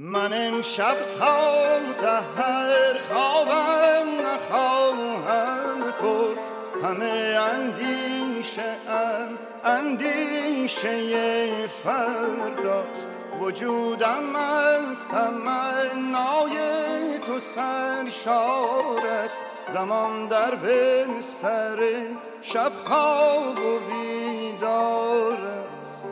من امشب تا سحر خوابم نخواهم برد، همه اندیشه فرداست. وجودم از تمنای تو سرشار است، زمان در بستر شب خواب و بیدار است.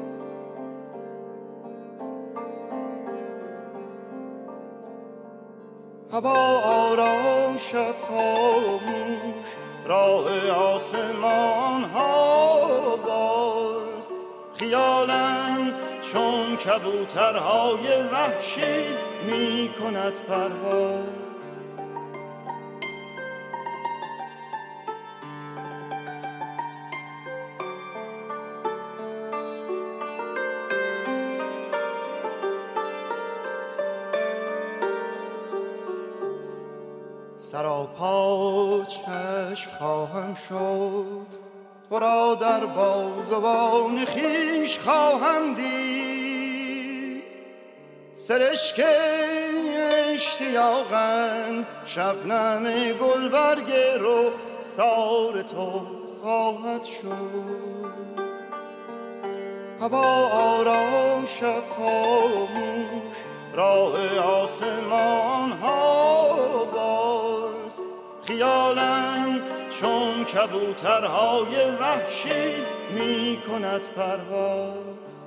هوا آرام شب خاموش، راه آسمان ها باز، خیالم چون کبوترهای وحشی می کند پرواز. سراپا چشم خواهم شد، تو را در بازوان خویش خواهم دید. سرشک اشتیاقم شبنم گلبرگ رخسار تو خواهد شد. هوا آرام شب خاموش، راه آسمان ها باز، خیالم چون کبوترهای وحشی می کند پرواز.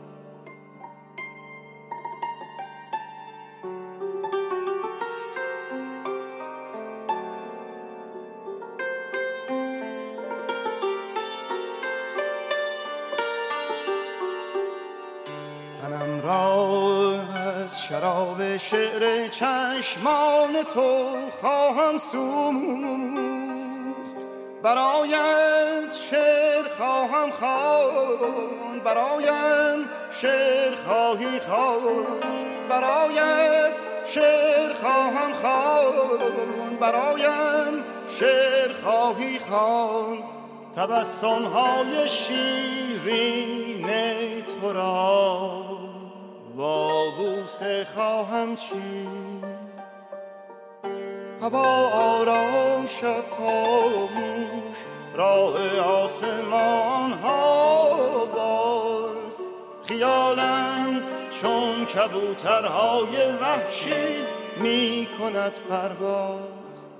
تنم را از شراب شعر چشمان تو خواهم سوخت، برایت شعر خواهم خواند، برایم شعر خواهی خواند، برایت شعر خواهم خواند، برایم شعر خواهی خواند. تبسم های شیرین تو را با بوسه خواهم چید. هوا آرام شب خاموش، راه آسمان ها باز، خیالم چون کبوترهای وحشی می کند پرواز.